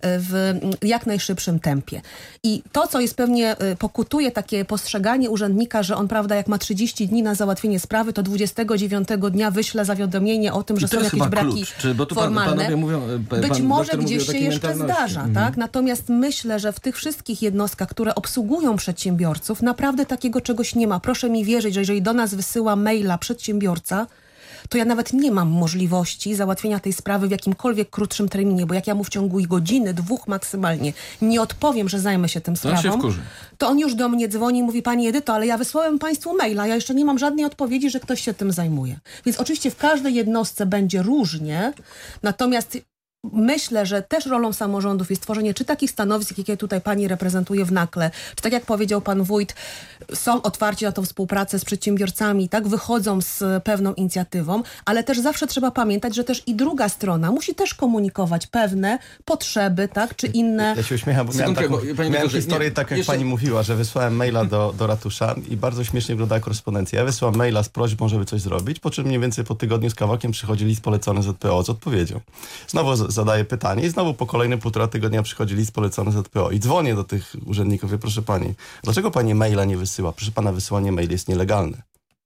w jak najszybszym tempie. I to, co jest pewnie, pokutuje takie postrzeganie urzędnika, że on, prawda, jak ma trzydzieści dni na załatwienie sprawy, to dwudziestego dziewiątego dnia wyśle zawiadomienie o tym, że są jakieś braki Czy, bo tu formalne. Pan, mówią, pan, Być może gdzieś się jeszcze zdarza, mhm. tak? Natomiast myślę, że w tych wszystkich jednostkach, które obsługują przedsiębiorców, naprawdę takiego czegoś nie ma. Proszę mi wierzyć, że jeżeli do nas wysyła maila przedsiębiorca, to ja nawet nie mam możliwości załatwienia tej sprawy w jakimkolwiek krótszym terminie, bo jak ja mu w ciągu godziny, dwóch maksymalnie nie odpowiem, że zajmę się tym sprawą, to, się to on już do mnie dzwoni i mówi: pani Edyto, ale ja wysłałem państwu maila, ja jeszcze nie mam żadnej odpowiedzi, że ktoś się tym zajmuje. Więc oczywiście w każdej jednostce będzie różnie, natomiast myślę, że też rolą samorządów jest tworzenie czy takich stanowisk, jakie tutaj pani reprezentuje w Nakle, czy tak jak powiedział pan wójt, są otwarci na tą współpracę z przedsiębiorcami, tak, wychodzą z pewną inicjatywą, ale też zawsze trzeba pamiętać, że też i druga strona musi też komunikować pewne potrzeby, tak, czy inne... Ja się uśmiecham, bo miałem, taką, bo, miałem historię, nie, tak jak jeszcze... pani mówiła, że wysłałem maila do, do ratusza i bardzo śmiesznie wyglądała korespondencja. Ja wysłałem maila z prośbą, żeby coś zrobić, po czym mniej więcej po tygodniu z kawałkiem przychodzi list polecony z Z P O z odpowiedzią. Znowu z, zadaję pytanie i znowu po kolejne półtora tygodnia przychodzi list polecony z Z P O i dzwonię do tych urzędników i proszę pani, dlaczego pani maila nie wysyła? Proszę pana, wysyłanie maili jest nielegalne.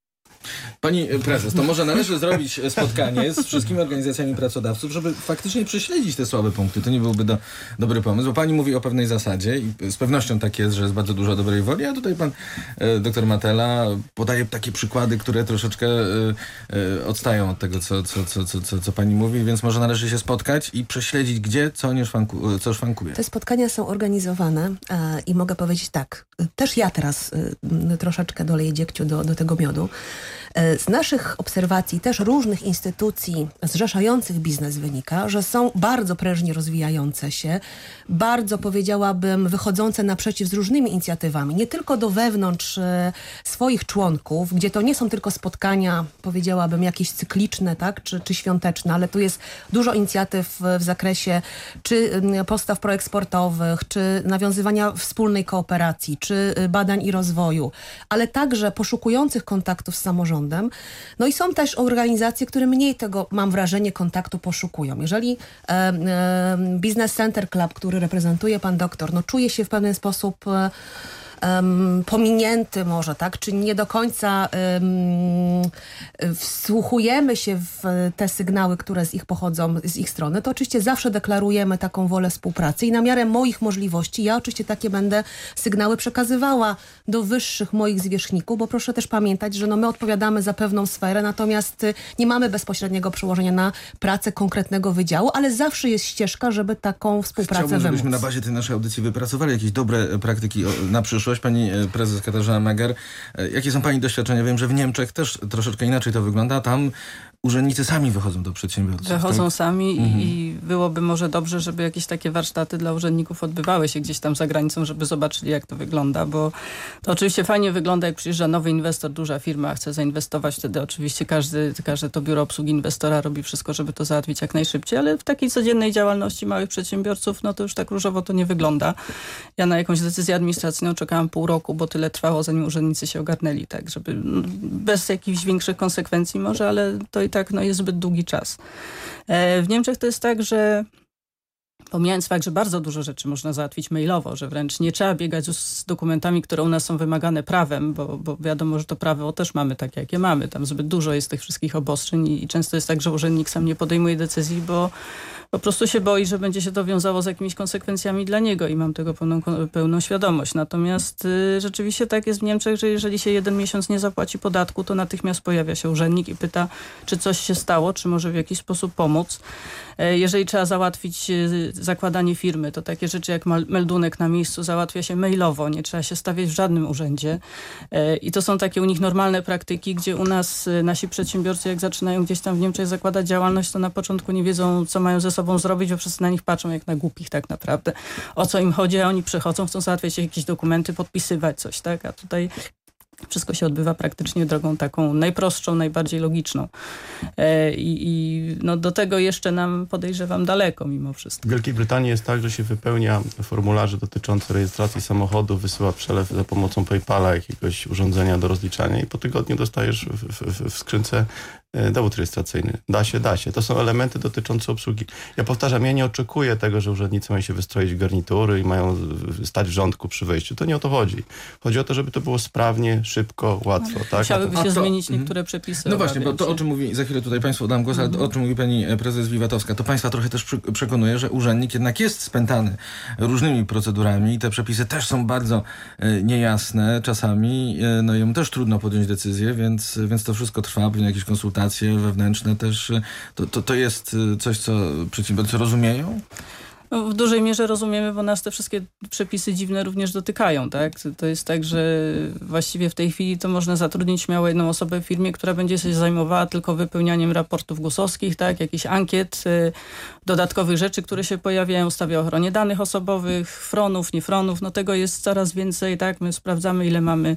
Pani prezes, to może należy zrobić spotkanie z wszystkimi organizacjami pracodawców, żeby faktycznie prześledzić te słabe punkty. To nie byłby do, dobry pomysł, bo pani mówi o pewnej zasadzie i z pewnością tak jest, że jest bardzo dużo dobrej woli, a tutaj pan e, doktor Matela podaje takie przykłady, które troszeczkę e, e, odstają od tego, co, co, co, co, co, co pani mówi, więc może należy się spotkać i prześledzić, gdzie co, nie szwanku, co szwankuje. Te spotkania są organizowane e, i mogę powiedzieć tak, też ja teraz e, troszeczkę doleję dziegciu do, do tego miodu. Z naszych obserwacji też różnych instytucji zrzeszających biznes wynika, że są bardzo prężnie rozwijające się, bardzo, powiedziałabym, wychodzące naprzeciw z różnymi inicjatywami, nie tylko do wewnątrz e, swoich członków, gdzie to nie są tylko spotkania, powiedziałabym, jakieś cykliczne, tak, czy, czy świąteczne, ale tu jest dużo inicjatyw w, w zakresie czy m, postaw proeksportowych, czy nawiązywania wspólnej kooperacji, czy badań i rozwoju, ale także poszukujących kontaktów z samorządem. samorządem. No i są też organizacje, które mniej tego, mam wrażenie, kontaktu poszukują. Jeżeli e, e, Business Center Club, który reprezentuje pan doktor, no czuje się w pewien sposób e, Um, pominięty może, tak? Czy nie do końca um, wsłuchujemy się w te sygnały, które z ich pochodzą, z ich strony, to oczywiście zawsze deklarujemy taką wolę współpracy i na miarę moich możliwości ja oczywiście takie będę sygnały przekazywała do wyższych moich zwierzchników, bo proszę też pamiętać, że no my odpowiadamy za pewną sferę, natomiast nie mamy bezpośredniego przełożenia na pracę konkretnego wydziału, ale zawsze jest ścieżka, żeby taką współpracę Chciałbym, wymóc. żebyśmy na bazie tej naszej audycji wypracowali jakieś dobre praktyki na przyszłość. Pani prezes Katarzyna Meger, jakie są pani doświadczenia? Wiem, że w Niemczech też troszeczkę inaczej to wygląda. Tam urzędnicy sami wychodzą do przedsiębiorców. Wychodzą tak? sami mhm. i byłoby może dobrze, żeby jakieś takie warsztaty dla urzędników odbywały się gdzieś tam za granicą, żeby zobaczyli, jak to wygląda, bo to oczywiście fajnie wygląda, jak przyjeżdża nowy inwestor, duża firma, chce zainwestować, wtedy oczywiście każdy, każde to biuro obsługi inwestora robi wszystko, żeby to załatwić jak najszybciej, ale w takiej codziennej działalności małych przedsiębiorców, no to już tak różowo to nie wygląda. Ja na jakąś decyzję administracyjną czekałam pół roku, bo tyle trwało, zanim urzędnicy się ogarnęli, tak, żeby no, bez jakichś większych konsekwencji może, ale to i tak no, jest zbyt długi czas. W Niemczech to jest tak, że pomijając fakt, że bardzo dużo rzeczy można załatwić mailowo, że wręcz nie trzeba biegać z dokumentami, które u nas są wymagane prawem, bo, bo wiadomo, że to prawo też mamy takie, jakie mamy. Tam zbyt dużo jest tych wszystkich obostrzeń i, i często jest tak, że urzędnik sam nie podejmuje decyzji, bo po prostu się boi, że będzie się to wiązało z jakimiś konsekwencjami dla niego i mam tego pełną, pełną świadomość. Natomiast y, rzeczywiście tak jest w Niemczech, że jeżeli się jeden miesiąc nie zapłaci podatku, to natychmiast pojawia się urzędnik i pyta, czy coś się stało, czy może w jakiś sposób pomóc. Y, jeżeli trzeba załatwić y, zakładanie firmy, to takie rzeczy jak meldunek na miejscu załatwia się mailowo, nie trzeba się stawiać w żadnym urzędzie. Y, I to są takie u nich normalne praktyki, gdzie u nas y, nasi przedsiębiorcy, jak zaczynają gdzieś tam w Niemczech zakładać działalność, to na początku nie wiedzą, co mają ze sobą zrobić, bo wszyscy na nich patrzą jak na głupich tak naprawdę. O co im chodzi, a oni przychodzą, chcą załatwiać jakieś dokumenty, podpisywać coś, tak? A tutaj wszystko się odbywa praktycznie drogą taką najprostszą, najbardziej logiczną. E, I no do tego jeszcze nam, podejrzewam, daleko mimo wszystko. W Wielkiej Brytanii jest tak, że się wypełnia formularze dotyczące rejestracji samochodu, wysyła przelew za pomocą PayPala, jakiegoś urządzenia do rozliczania i po tygodniu dostajesz w, w, w skrzynce dowód rejestracyjny. Da się, da się. To są elementy dotyczące obsługi. Ja powtarzam, ja nie oczekuję tego, że urzędnicy mają się wystroić w garnitury i mają stać w rządku przy wejściu. To nie o to chodzi. Chodzi o to, żeby to było sprawnie, szybko, łatwo. Tak? Musiałyby się to, zmienić niektóre przepisy. No właśnie, bo to o czym mówi, za chwilę tutaj Państwu dam głos, ale o czym mówi Pani prezes Wiwatowska, to Państwa trochę też przekonuje, że urzędnik jednak jest spętany różnymi procedurami i te przepisy też są bardzo e, niejasne czasami, e, no jemu też trudno podjąć decyzję, więc, więc to wszystko trwa, pewnie jakieś konsultacje wewnętrzne też, to, to, to jest coś, co przedsiębiorcy rozumieją? No, w dużej mierze rozumiemy, bo nas te wszystkie przepisy dziwne również dotykają, tak? To jest tak, że właściwie w tej chwili to można zatrudnić śmiało jedną osobę w firmie, która będzie się zajmowała tylko wypełnianiem raportów gusowskich, tak? Jakichś ankiet, y, dodatkowych rzeczy, które się pojawiają, ustawia o ochronie danych osobowych, fronów, nie fronów, no tego jest coraz więcej, tak? My sprawdzamy, ile mamy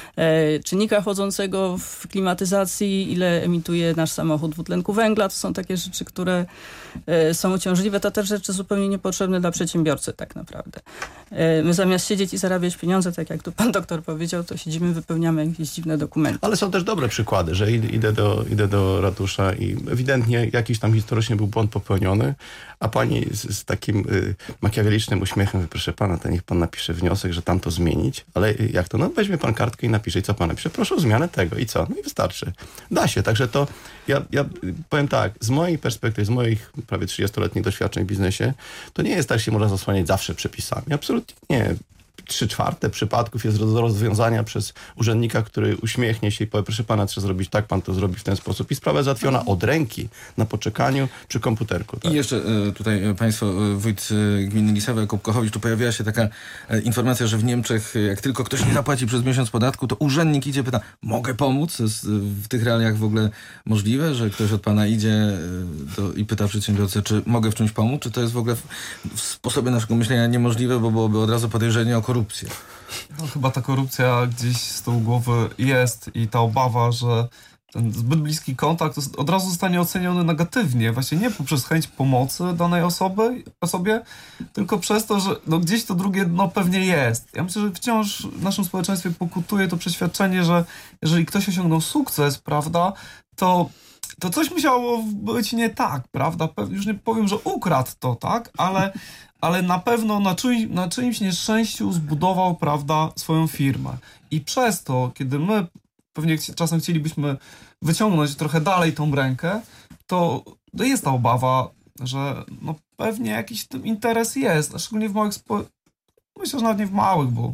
e, czynnika chłodzącego w klimatyzacji, ile emituje nasz samochód dwutlenku węgla, to są takie rzeczy, które e, są uciążliwe, to też rzeczy zupełnie niepotrzebne dla przedsiębiorcy tak naprawdę. E, my zamiast siedzieć i zarabiać pieniądze, tak jak tu pan doktor powiedział, to siedzimy, wypełniamy jakieś dziwne dokumenty. Ale są też dobre przykłady, że idę do, idę do ratusza i ewidentnie jakiś tam historycznie był błąd popełniony, a pani z, z takim y, makiawelicznym uśmiechem mówi, proszę pana, to niech pan napisze wniosek, że tam to zmienić. Ale jak to? No weźmie pan kartkę i napisze. I co pan napisze? Proszę o zmianę tego. I co? No i wystarczy. Da się. Także to ja, ja powiem tak, z mojej perspektywy, z moich prawie trzydziestoletnich doświadczeń w biznesie, to nie jest tak, że się można zasłaniać zawsze przepisami. Absolutnie nie. Trzy czwarte przypadków jest do rozwiązania przez urzędnika, który uśmiechnie się i powie, proszę pana, trzeba zrobić tak, pan to zrobi w ten sposób. I sprawa załatwiona od ręki, na poczekaniu, przy komputerku. Tak. I jeszcze tutaj państwo, wójt gminy Lisawa, Jakub Kochowicz, tu pojawiła się taka informacja, że w Niemczech, jak tylko ktoś nie zapłaci przez miesiąc podatku, to urzędnik idzie, pyta, mogę pomóc? Jest w tych realiach w ogóle możliwe, że ktoś od pana idzie do, i pyta przedsiębiorcę, czy mogę w czymś pomóc? Czy to jest w ogóle w, w sposobie naszego myślenia niemożliwe, bo byłoby od razu podejrzenie o korupcję? No, chyba ta korupcja gdzieś z tyłu głowy jest i ta obawa, że ten zbyt bliski kontakt od razu zostanie oceniony negatywnie, właśnie nie poprzez chęć pomocy danej osoby, osobie, tylko przez to, że no gdzieś to drugie dno pewnie jest. Ja myślę, że wciąż w naszym społeczeństwie pokutuje to przeświadczenie, że jeżeli ktoś osiągnął sukces, prawda, to, to coś musiało być nie tak, prawda? Już nie powiem, że ukradł to, tak, ale, ale na pewno na, czyj, na czyimś nieszczęściu zbudował, prawda, swoją firmę. I przez to, kiedy my pewnie czasem chcielibyśmy wyciągnąć trochę dalej tą rękę, to, to jest ta obawa, że no pewnie jakiś tym interes jest, a szczególnie w małych spo... myślę, że nawet nie w małych, bo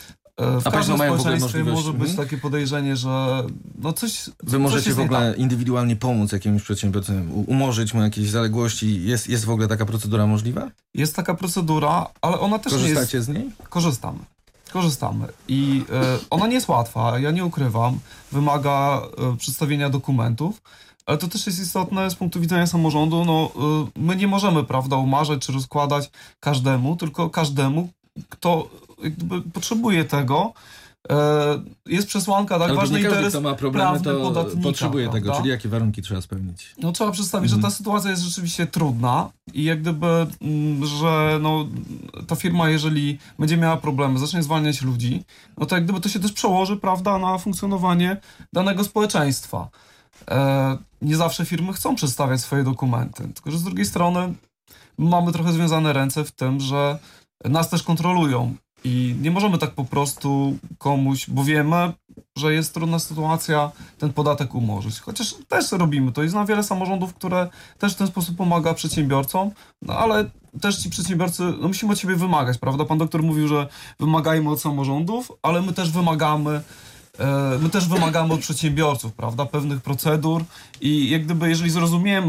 w a każdym mają społeczeństwie w może być hmm? takie podejrzenie, że no coś Wy możecie coś w ogóle tak. indywidualnie pomóc jakiemuś przedsiębiorcy, umorzyć mu jakieś zaległości. Jest, jest w ogóle taka procedura możliwa? Jest taka procedura, ale ona też Korzystacie nie jest... z niej? Korzystamy. Korzystamy. I e, ona nie jest łatwa, ja nie ukrywam. Wymaga e, przedstawienia dokumentów, ale to też jest istotne z punktu widzenia samorządu. No, e, my nie możemy, prawda, umarzać czy rozkładać każdemu, tylko każdemu, kto jakby potrzebuje tego. E, jest przesłanka, tak, ale ważny nie każdy, interes kto ma problemy, prawny to podatnika, potrzebuje prawda? tego, czyli jakie warunki trzeba spełnić? No trzeba przedstawić, Mhm. że ta sytuacja jest rzeczywiście trudna i jak gdyby, mm, że no, ta firma, jeżeli będzie miała problemy, zacznie zwalniać ludzi, no to jak gdyby to się też przełoży, prawda, na funkcjonowanie danego społeczeństwa. E, nie zawsze firmy chcą przedstawiać swoje dokumenty, tylko że z drugiej strony mamy trochę związane ręce w tym, że nas też kontrolują i nie możemy tak po prostu komuś, bo wiemy, że jest trudna sytuacja, ten podatek umorzyć. Chociaż też robimy to i znam wiele samorządów, które też w ten sposób pomaga przedsiębiorcom, no ale też ci przedsiębiorcy, no musimy od siebie wymagać, prawda? Pan doktor mówił, że wymagajmy od samorządów, ale my też wymagamy e, my też wymagamy od przedsiębiorców, prawda? Pewnych procedur i jak gdyby, jeżeli zrozumiemy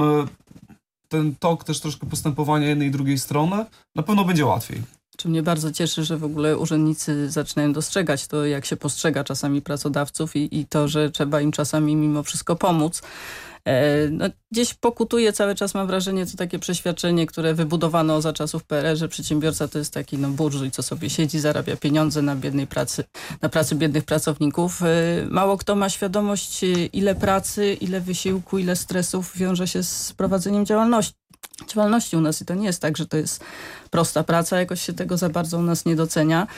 ten tok też troszkę postępowania jednej i drugiej strony, na pewno będzie łatwiej. Czy mnie bardzo cieszy, że w ogóle urzędnicy zaczynają dostrzegać to, jak się postrzega czasami pracodawców i, i to, że trzeba im czasami mimo wszystko pomóc. E, no, gdzieś pokutuje cały czas, mam wrażenie, to takie przeświadczenie, które wybudowano za czasów P R L, że przedsiębiorca to jest taki no, burżuj, co sobie siedzi, zarabia pieniądze na biednej pracy, na pracy biednych pracowników. E, mało kto ma świadomość, ile pracy, ile wysiłku, ile stresów wiąże się z prowadzeniem działalności. działalności u nas i to nie jest tak, że to jest prosta praca, jakoś się tego za bardzo u nas nie docenia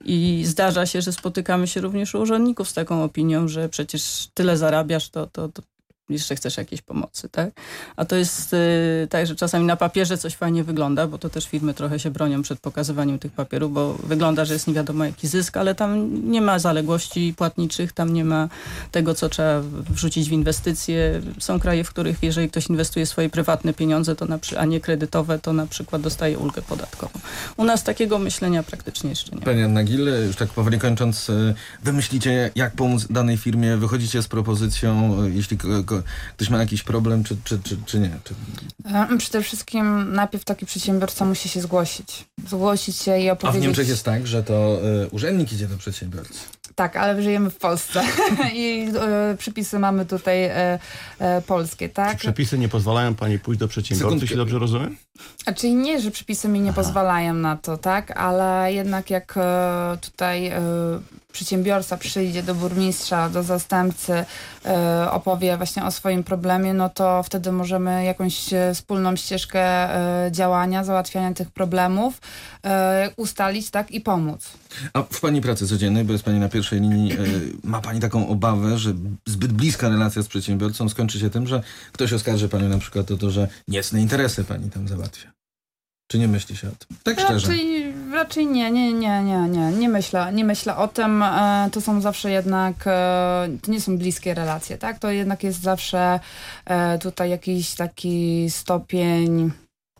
i zdarza się, że spotykamy się również u urzędników z taką opinią, że przecież tyle zarabiasz, to, to, to jeszcze chcesz jakiejś pomocy, tak? A to jest yy, tak, że czasami na papierze coś fajnie wygląda, bo to też firmy trochę się bronią przed pokazywaniem tych papierów, bo wygląda, że jest nie wiadomo jaki zysk, ale tam nie ma zaległości płatniczych, tam nie ma tego, co trzeba wrzucić w inwestycje. Są kraje, w których jeżeli ktoś inwestuje swoje prywatne pieniądze, to na przy, a nie kredytowe, to na przykład dostaje ulgę podatkową. U nas takiego myślenia praktycznie jeszcze nie ma. Pani Anna Gill, już tak powoli kończąc, wymyślicie, jak pomóc danej firmie, wychodzicie z propozycją, jeśli ktoś ma jakiś problem, czy, czy, czy, czy nie? Czy... Przede wszystkim najpierw taki przedsiębiorca musi się zgłosić. Zgłosić się i opowiedzieć... A w Niemczech jest tak, że to y, urzędnik idzie do przedsiębiorcy. Tak, ale żyjemy w Polsce i y, przepisy mamy tutaj y, y, polskie, tak? Czy przepisy nie pozwalają pani pójść do przedsiębiorcy, jeśli dobrze rozumiem? A czyli nie, że przepisy mi nie Aha. pozwalają na to, tak? Ale jednak jak y, tutaj y, przedsiębiorca przyjdzie do burmistrza, do zastępcy, y, opowie właśnie o swoim problemie, no to wtedy możemy jakąś y, wspólną ścieżkę y, działania, załatwiania tych problemów y, ustalić, tak? I pomóc. A w pani pracy codziennej, bo jest pani na pierwszej linii, y, ma pani taką obawę, że zbyt bliska relacja z przedsiębiorcą skończy się tym, że ktoś oskarży panią na przykład o to, że niecne interesy pani tam załatwia? Czy nie myśli się o tym? Tak szczerze. Raczej, raczej nie, nie, nie, nie, nie, nie myślę, nie myślę o tym. E, to są zawsze jednak, e, to nie są bliskie relacje, tak? To jednak jest zawsze e, tutaj jakiś taki stopień...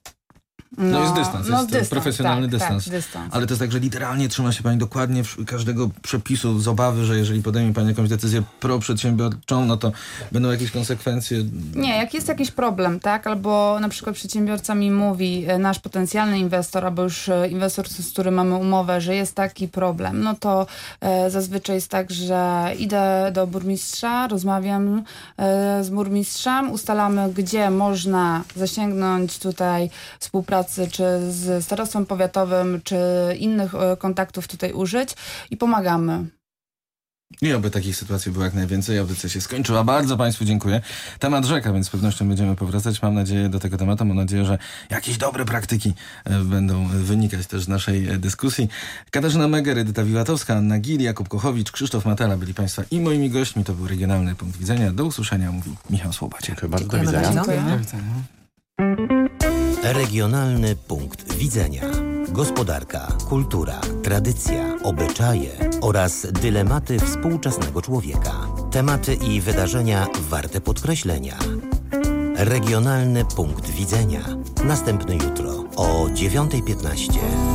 No, no jest dystans, no, jest dystans, profesjonalny tak, dystans. Tak, dystans. Ale to jest tak, że literalnie trzyma się pani dokładnie każdego przepisu z obawy, że jeżeli podejmie pani jakąś decyzję proprzedsiębiorczą, no to będą jakieś konsekwencje. Nie, jak jest jakiś problem, tak, albo na przykład przedsiębiorca mi mówi, nasz potencjalny inwestor, albo już inwestor, z którym mamy umowę, że jest taki problem, no to e, zazwyczaj jest tak, że idę do burmistrza, rozmawiam e, z burmistrzem, ustalamy, gdzie można zasięgnąć tutaj współpracy czy z starostwem powiatowym, czy innych kontaktów tutaj użyć i pomagamy. I oby takich sytuacji było jak najwięcej, audycja się skończyła. Bardzo Państwu dziękuję. Temat rzeka, więc z pewnością będziemy powracać. Mam nadzieję do tego tematu. Mam nadzieję, że jakieś dobre praktyki będą wynikać też z naszej dyskusji. Katarzyna Meger, Edyta Wiłatowska, Anna Gil, Jakub Kochowicz, Krzysztof Matela byli Państwa i moimi gośćmi. To był Regionalny Punkt Widzenia. Do usłyszenia, mówi Michał Słobaciak. Dziękuję bardzo. Do Dziękujemy widzenia. bardzo. Dziękuję. Do widzenia. Regionalny punkt widzenia. Gospodarka, kultura, tradycja, obyczaje oraz dylematy współczesnego człowieka. Tematy i wydarzenia warte podkreślenia. Regionalny punkt widzenia. Następny jutro o dziewiąta piętnaście.